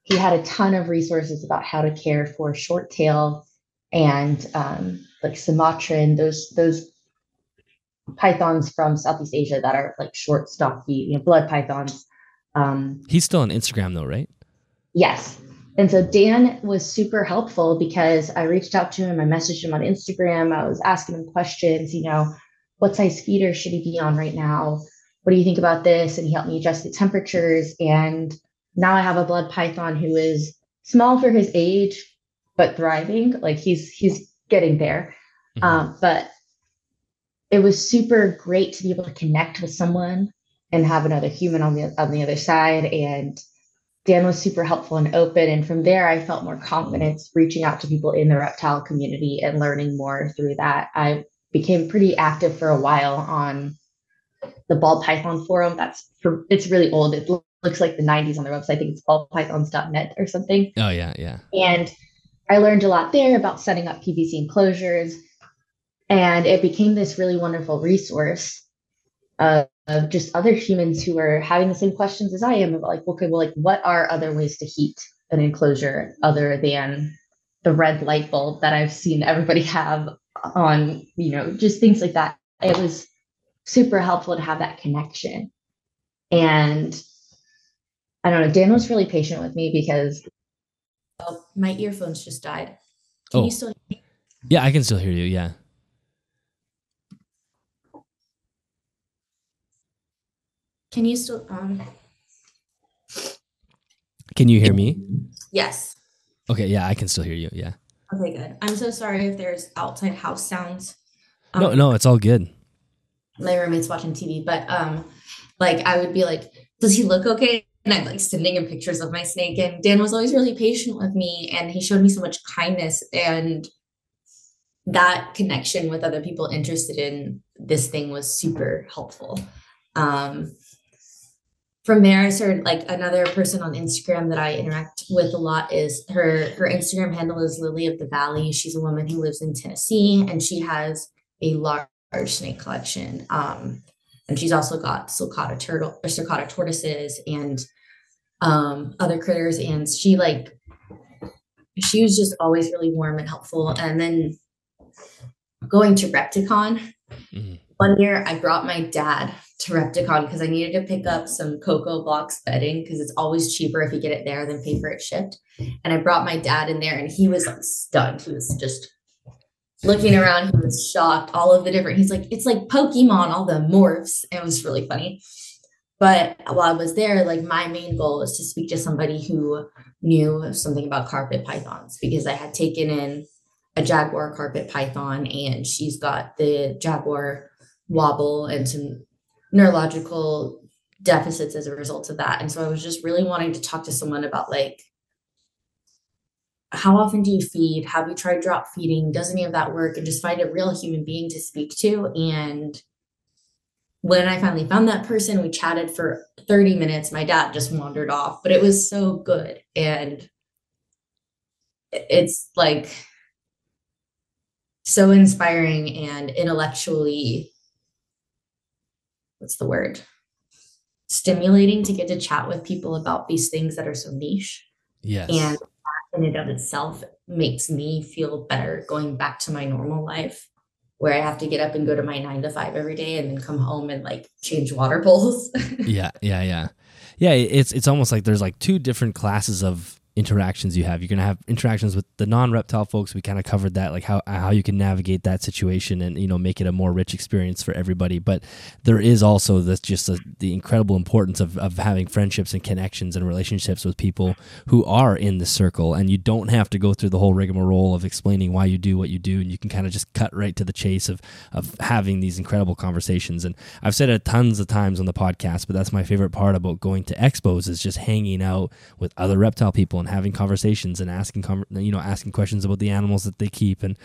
he had a ton of resources about how to care for short tail and like Sumatran, those pythons from Southeast Asia that are like short, stocky, blood pythons. He's still on Instagram though, right? Yes. And so Dan was super helpful because I reached out to him, I messaged him on Instagram, I was asking him questions, what size feeder should he be on right now? What do you think about this? And he helped me adjust the temperatures. And now I have a blood python who is small for his age, but thriving. Like he's getting there. But it was super great to be able to connect with someone and have another human on the other side. And Dan was super helpful and open. And from there, I felt more confidence reaching out to people in the reptile community and learning more through that. I became pretty active for a while on the ball python forum. It's really old. It looks like the 90s on their website. I think it's ballpythons.net or something. Oh yeah, yeah. And I learned a lot there about setting up PVC enclosures. And it became this really wonderful resource of just other humans who are having the same questions as I am about like, okay, well, like what are other ways to heat an enclosure other than the red light bulb that I've seen everybody have on, just things like that. It was super helpful to have that connection. And I don't know, Dan was really patient with me because my earphones just died. Can you still hear me? Yeah, I can still hear you. Yeah. Can you still Can you hear me? Yes. Okay, yeah, I can still hear you. Yeah. Okay, good. I'm so sorry if there's outside house sounds. No, it's all good. My roommate's watching TV, but like I would be like, does he look okay? And I'm like sending him pictures of my snake. And Dan was always really patient with me and he showed me so much kindness, and that connection with other people interested in this thing was super helpful. From there, I started like another person on Instagram that I interact with a lot is her Instagram handle is Lily of the Valley. She's a woman who lives in Tennessee and she has a large snake collection. And she's also got sulcata tortoises and other critters. And she was just always really warm and helpful. And then going to Repticon, one year I brought my dad to Repticon because I needed to pick up some Cocoa Blocks bedding because it's always cheaper if you get it there than pay for it shipped. And I brought my dad in there and he was like stunned. He was just looking around. He was shocked. All of the different, he's like, it's like Pokemon, all the morphs. It was really funny. But while I was there, like my main goal was to speak to somebody who knew something about carpet pythons because I had taken in a jaguar carpet python and she's got the jaguar wobble and some neurological deficits as a result of that. And so I was just really wanting to talk to someone about like, how often do you feed? Have you tried drop feeding? Does any of that work? And just find a real human being to speak to. And when I finally found that person, we chatted for 30 minutes. My dad just wandered off, but it was so good. And it's like so inspiring and intellectually, what's the word? Stimulating to get to chat with people about these things that are so niche. Yes. And that in and of itself makes me feel better going back to my normal life where I have to get up and go to my 9 to 5 every day and then come home and like change water bowls. Yeah. It's almost like there's like two different classes of interactions you have. You're going to have interactions with the non-reptile folks. We kind of covered that, like how you can navigate that situation and, make it a more rich experience for everybody. But there is also this the incredible importance of having friendships and connections and relationships with people who are in the circle, and you don't have to go through the whole rigmarole of explaining why you do what you do, and you can kind of just cut right to the chase of having these incredible conversations. And I've said it tons of times on the podcast, but that's my favorite part about going to expos is just hanging out with other reptile people and having conversations and asking questions about the animals that they keep, and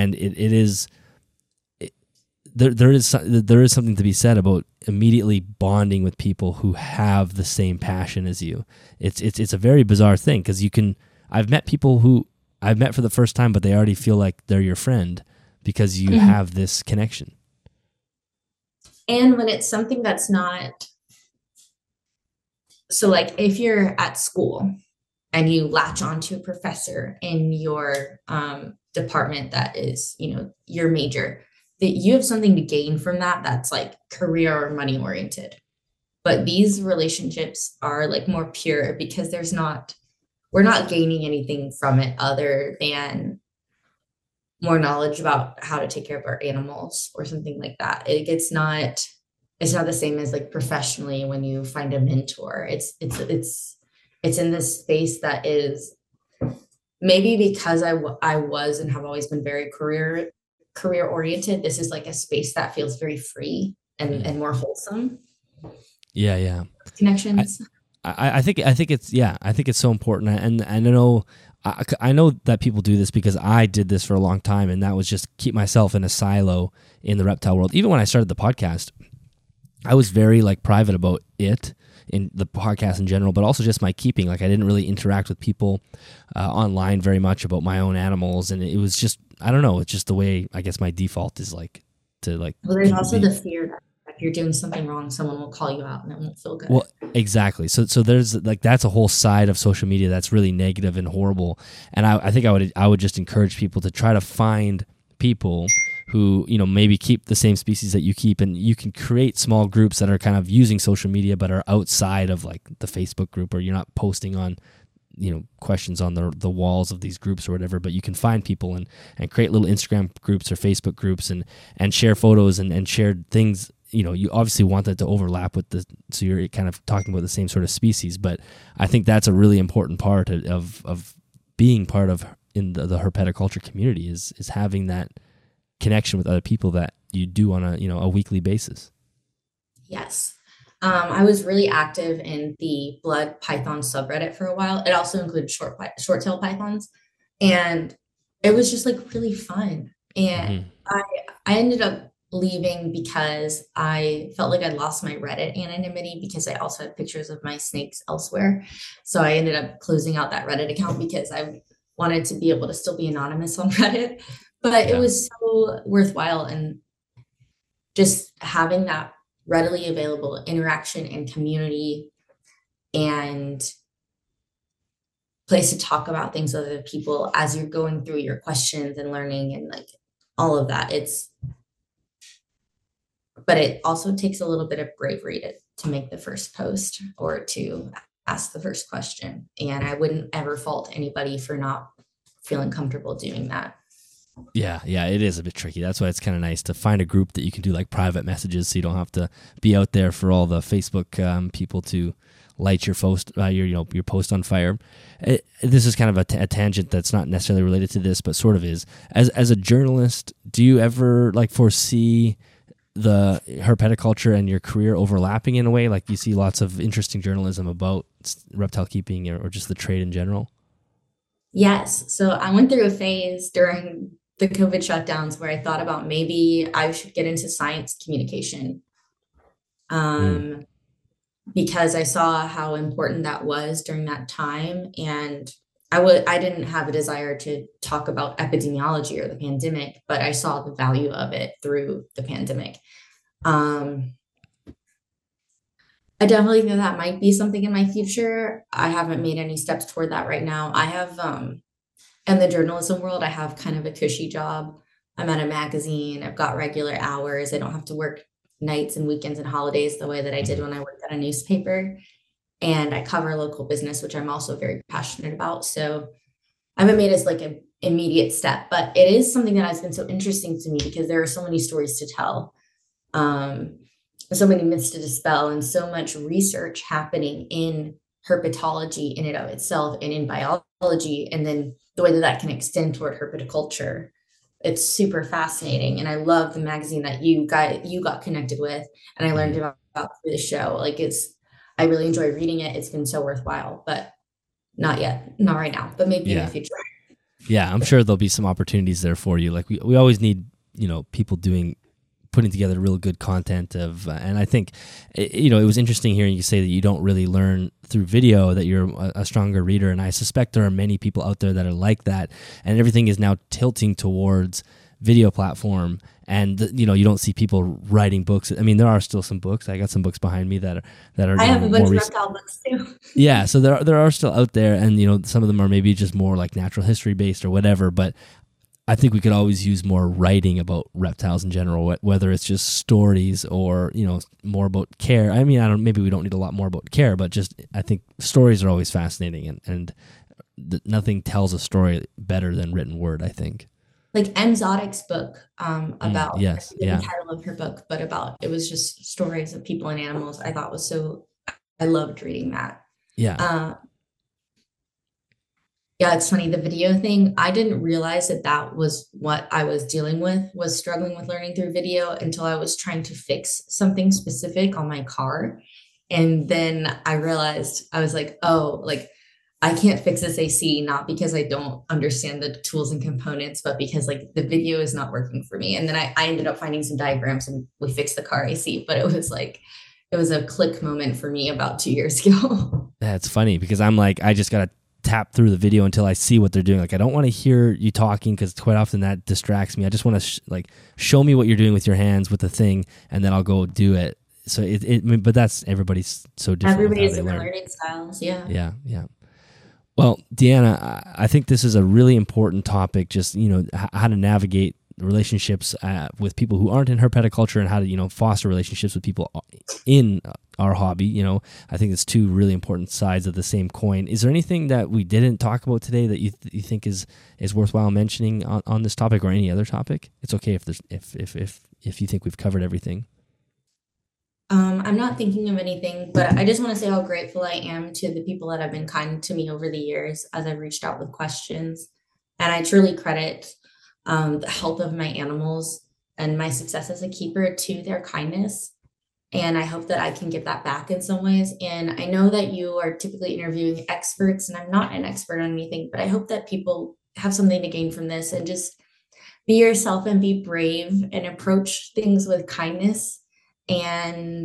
there is something to be said about immediately bonding with people who have the same passion as you. It's a very bizarre thing because I've met people who I've met for the first time, but they already feel like they're your friend because you have this connection. And when it's something that's not, so like if you're at school and you latch onto a professor in your department that is, your major, that you have something to gain from that that's like career or money oriented. But these relationships are like more pure because we're not gaining anything from it other than more knowledge about how to take care of our animals or something like that. It's not the same as like professionally when you find a mentor. It's in this space that is maybe because I was and have always been very career oriented. This is like a space that feels very free and more wholesome. Yeah. Connections. I think it's so important, and I know that people do this because I did this for a long time, and that was just keep myself in a silo in the reptile world. Even when I started the podcast, I was very like private about it in the podcast in general, but also just my keeping. Like I didn't really interact with people online very much about my own animals, and it was just, I don't know, it's just the way I guess my default is like to like. Well, there's also the fear that if you're doing something wrong, someone will call you out and it won't feel good. Well, exactly. So there's like, that's a whole side of social media that's really negative and horrible. And I think I would just encourage people to try to find people who, maybe keep the same species that you keep, and you can create small groups that are kind of using social media but are outside of like the Facebook group, or you're not posting on questions on the walls of these groups or whatever, but you can find people and create little Instagram groups or Facebook groups and share photos and share things. You obviously want that to overlap with so you're kind of talking about the same sort of species, but I think that's a really important part of being part of in the herpetoculture community is having that connection with other people that you do on a weekly basis. Yes. I was really active in the blood python subreddit for a while. It also included short-tail pythons, and it was just like really fun. And I ended up leaving because I felt like I'd lost my Reddit anonymity because I also had pictures of my snakes elsewhere. So I ended up closing out that Reddit account because I wanted to be able to still be anonymous on Reddit. But it was so worthwhile, and just having that readily available interaction and community and place to talk about things with other people as you're going through your questions and learning and like all of that. But it also takes a little bit of bravery to make the first post or to ask the first question. And I wouldn't ever fault anybody for not feeling comfortable doing that. Yeah, it is a bit tricky. That's why it's kind of nice to find a group that you can do like private messages, so you don't have to be out there for all the Facebook people to light your post, your post on fire. This is kind of a tangent that's not necessarily related to this, but sort of is. As a journalist, do you ever like foresee the herpetoculture and your career overlapping in a way? Like you see lots of interesting journalism about reptile keeping or just the trade in general? Yes. So I went through a phase during the COVID shutdowns where I thought about maybe I should get into science communication. Because I saw how important that was during that time. And I didn't have a desire to talk about epidemiology or the pandemic, but I saw the value of it through the pandemic. I definitely think that might be something in my future. I haven't made any steps toward that right now. I have, in the journalism world, I have kind of a cushy job. I'm at a magazine. I've got regular hours. I don't have to work nights and weekends and holidays the way that I did when I worked at a newspaper. And I cover local business, which I'm also very passionate about. So I haven't made it like an immediate step, but it is something that has been so interesting to me because there are so many stories to tell, so many myths to dispel, and so much research happening in herpetology in and of itself and in biology. And then the way that can extend toward herpetoculture. It's super fascinating. And I love the magazine that you got connected with, and I learned about through the show. I really enjoy reading it. It's been so worthwhile, but not yet, not right now, but maybe in the future. Yeah, I'm sure there'll be some opportunities there for you. Like we always need, people putting together real good content and I think, it was interesting hearing you say that you don't really learn through video, that you're a stronger reader. And I suspect there are many people out there that are like that, and everything is now tilting towards video platform, and you don't see people writing books. I mean, there are still some books. I got some books behind me that are. I have a bunch of reptile books too. Yeah, so there are still out there, and some of them are maybe just more like natural history based or whatever. But I think we could always use more writing about reptiles in general, whether it's just stories or more about care. I mean, maybe we don't need a lot more about care, but just I think stories are always fascinating, and nothing tells a story better than written word, I think. Like Em Zodik's book about yes, the title of her book, but it was just stories of people and animals. I thought I loved reading that. Yeah. Yeah, it's funny. The video thing, I didn't realize that was what I was dealing with, was struggling with learning through video until I was trying to fix something specific on my car. And then I realized, I was like, oh, like I can't fix this AC, not because I don't understand the tools and components, but because like the video is not working for me. And then I ended up finding some diagrams and we fixed the car AC, but it was a click moment for me about 2 years ago. That's funny because I'm like, I just got to tap through the video until I see what they're doing. Like, I don't want to hear you talking because quite often that distracts me. I just want to show me what you're doing with your hands with the thing, and then I'll go do it. So but that's everybody's so different. Everybody's different learning styles. Yeah. Yeah. Well, Deanna, I think this is a really important topic. Just how to navigate relationships with people who aren't in herpetoculture, and how to foster relationships with people in our hobby. I think it's two really important sides of the same coin. Is there anything that we didn't talk about today that you think is worthwhile mentioning on this topic, or any other topic? It's okay if you think we've covered everything. I'm not thinking of anything, but I just want to say how grateful I am to the people that have been kind to me over the years as I've reached out with questions. And I truly credit the health of my animals and my success as a keeper to their kindness. And I hope that I can give that back in some ways. And I know that you are typically interviewing experts, and I'm not an expert on anything, but I hope that people have something to gain from this, and just be yourself and be brave and approach things with kindness. And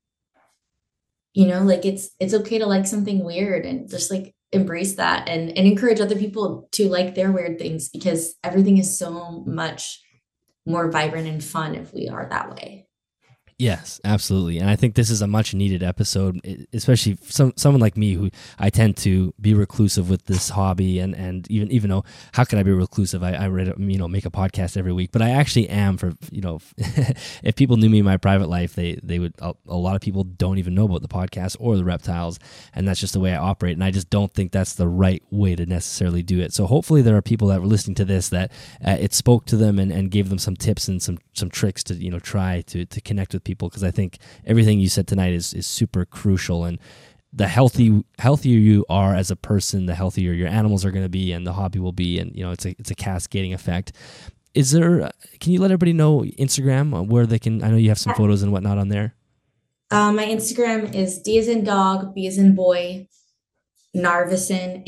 it's okay to like something weird, and just like embrace that, and encourage other people to like their weird things, because everything is so much more vibrant and fun if we are that way. Yes, absolutely. And I think this is a much needed episode, especially someone like me, who I tend to be reclusive with this hobby, and even though, how can I be reclusive? I make a podcast every week, but I actually am for, if people knew me in my private life, they would, a lot of people don't even know about the podcast or the reptiles, and that's just the way I operate. And I just don't think that's the right way to necessarily do it. So hopefully there are people that were listening to this that it spoke to them and gave them some tips and some tricks to, try to connect with people, because I think everything you said tonight is super crucial. And the healthier you are as a person, the healthier your animals are going to be, and the hobby will be. And it's a cascading effect. Can you let everybody know Instagram, where they can? I know you have some photos and whatnot on there. My Instagram is D as in dog, B as in boy, Narveson,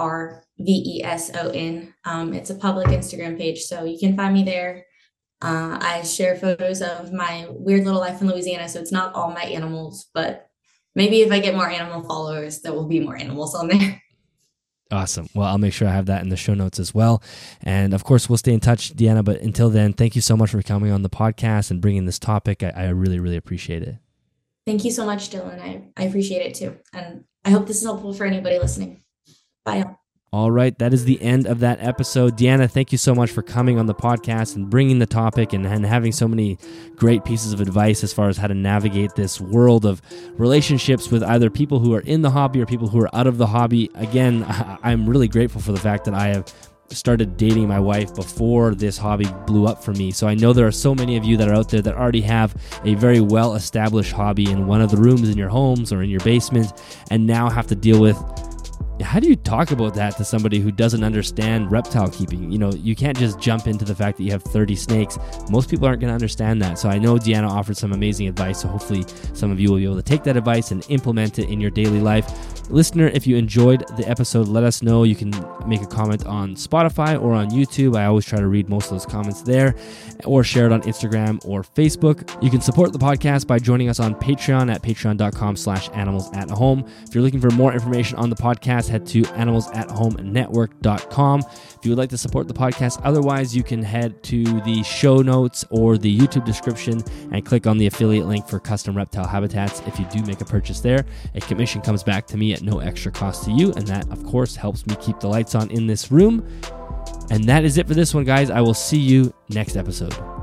Narveson. It's a public Instagram page, so you can find me there. I share photos of my weird little life in Louisiana, so it's not all my animals, but maybe if I get more animal followers, there will be more animals on there. Awesome. Well, I'll make sure I have that in the show notes as well. And of course, we'll stay in touch, Deanna, but until then, thank you so much for coming on the podcast and bringing this topic. I really, really appreciate it. Thank you so much, Dylan. I appreciate it too. And I hope this is helpful for anybody listening. Bye. All right, that is the end of that episode. Deanna, thank you so much for coming on the podcast and bringing the topic and having so many great pieces of advice as far as how to navigate this world of relationships with either people who are in the hobby or people who are out of the hobby. Again, I'm really grateful for the fact that I have started dating my wife before this hobby blew up for me. So I know there are so many of you that are out there that already have a very well-established hobby in one of the rooms in your homes or in your basement, and now have to deal with, how do you talk about that to somebody who doesn't understand reptile keeping? You can't just jump into the fact that you have 30 snakes. Most people aren't going to understand that. So I know Deanna offered some amazing advice. So hopefully some of you will be able to take that advice and implement it in your daily life. Listener, if you enjoyed the episode, let us know. You can make a comment on Spotify or on YouTube. I always try to read most of those comments there, or share it on Instagram or Facebook. You can support the podcast by joining us on Patreon at patreon.com/animalsathome. If you're looking for more information on the podcast, head to animalsathomenetwork.com. If you would like to support the podcast otherwise, you can head to the show notes or the YouTube description and click on the affiliate link for custom reptile habitats. If you do make a purchase there, a commission comes back to me at no extra cost to you, and that, of course, helps me keep the lights on in this room. And that is it for this one, guys. I will see you next episode.